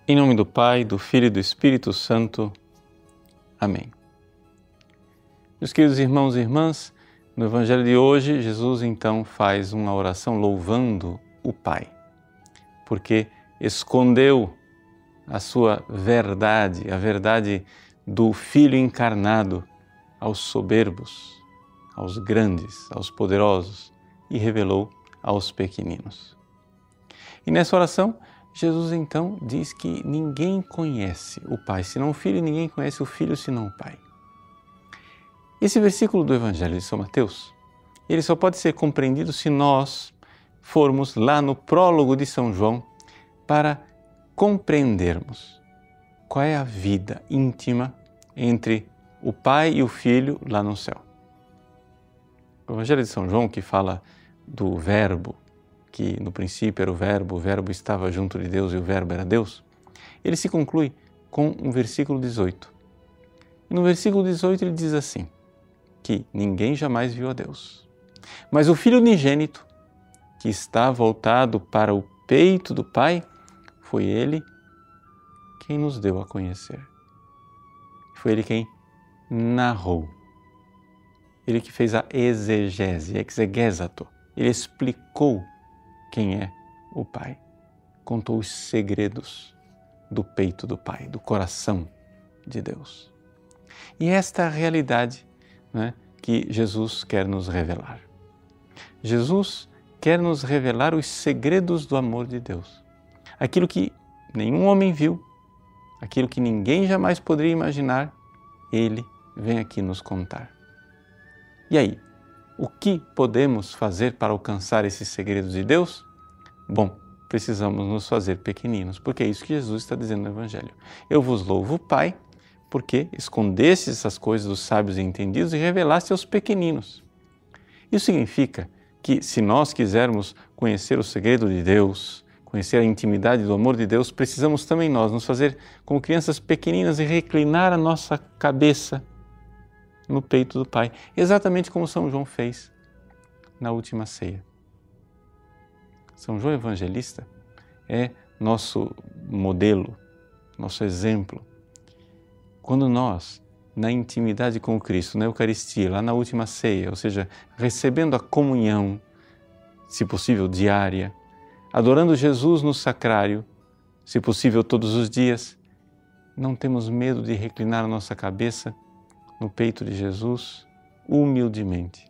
Em nome do Pai, do Filho e do Espírito Santo. Amém. Meus queridos irmãos e irmãs, no Evangelho de hoje, Jesus então faz uma oração louvando o Pai, porque escondeu a sua verdade, a verdade do Filho encarnado aos soberbos, aos grandes, aos poderosos, e revelou aos pequeninos. E nessa oração, Jesus então diz que ninguém conhece o Pai senão o Filho e ninguém conhece o Filho senão o Pai. Esse versículo do Evangelho de São Mateus, ele só pode ser compreendido se nós formos lá no prólogo de São João para compreendermos qual é a vida íntima entre o Pai e o Filho lá no céu. O Evangelho de São João, que fala do Verbo, que no princípio era o Verbo estava junto de Deus e o Verbo era Deus, ele se conclui com um versículo 18. E no versículo 18 ele diz assim, que ninguém jamais viu a Deus, mas o Filho unigênito, que está voltado para o peito do Pai, foi Ele quem nos deu a conhecer. Foi Ele quem narrou. Ele que fez a exegese, exegesato. Ele explicou quem é o Pai. Contou os segredos do peito do Pai, do coração de Deus. E esta é a realidade, né, que Jesus quer nos revelar. Jesus quer nos revelar os segredos do amor de Deus. Aquilo que nenhum homem viu, aquilo que ninguém jamais poderia imaginar, Ele vem aqui nos contar. E aí, o que podemos fazer para alcançar esses segredos de Deus? Bom, precisamos nos fazer pequeninos, porque é isso que Jesus está dizendo no Evangelho. Eu vos louvo, Pai, porque escondeste essas coisas dos sábios e entendidos e revelaste aos pequeninos. Isso significa que se nós quisermos conhecer o segredo de Deus, conhecer a intimidade do amor de Deus, precisamos também nós nos fazer como crianças pequeninas e reclinar a nossa cabeça no peito do Pai, exatamente como São João fez na última ceia. São João Evangelista é nosso modelo, nosso exemplo. Quando nós, na intimidade com Cristo, na Eucaristia, lá na última ceia, ou seja, recebendo a comunhão, se possível diária, adorando Jesus no sacrário, se possível todos os dias, não temos medo de reclinar a nossa cabeça no peito de Jesus, humildemente.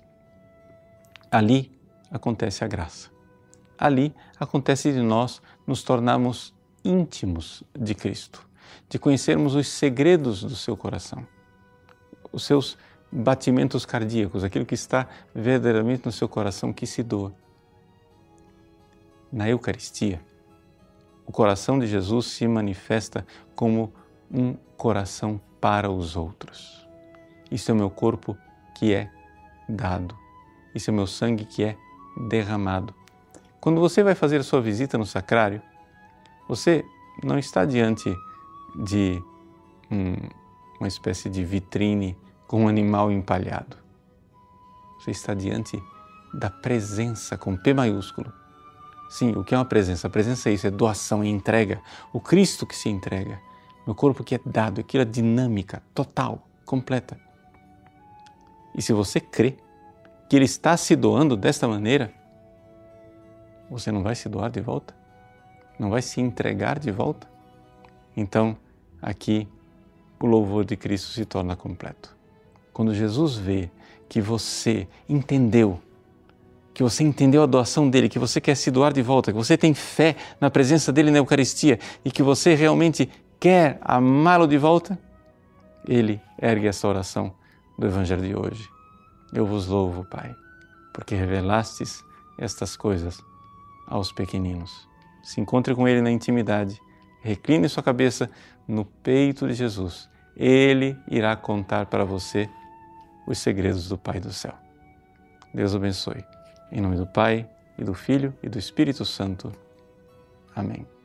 Ali acontece a graça. Ali acontece de nós nos tornarmos íntimos de Cristo, de conhecermos os segredos do seu coração, os seus batimentos cardíacos, aquilo que está verdadeiramente no seu coração que se doa. Na Eucaristia, o coração de Jesus se manifesta como um coração para os outros. Isso é o meu corpo que é dado. Isso é o meu sangue que é derramado. Quando você vai fazer a sua visita no sacrário, você não está diante de uma espécie de vitrine com um animal empalhado. Você está diante da presença com P maiúsculo. Sim, o que é uma presença? A presença é isso, é doação, é entrega. O Cristo que se entrega. Meu corpo que é dado, aquilo é dinâmica, total, completa. E se você crê que Ele está se doando desta maneira, você não vai se doar de volta? Não vai se entregar de volta? Então, aqui, o louvor de Cristo se torna completo. Quando Jesus vê que você entendeu a doação dele, que você quer se doar de volta, que você tem fé na presença dele na Eucaristia e que você realmente quer amá-lo de volta, ele ergue essa oração do Evangelho de hoje. Eu vos louvo, Pai, porque revelastes estas coisas aos pequeninos. Se encontre com ele na intimidade, recline sua cabeça no peito de Jesus. Ele irá contar para você os segredos do Pai do céu. Deus abençoe. Em nome do Pai, e do Filho, e do Espírito Santo. Amém.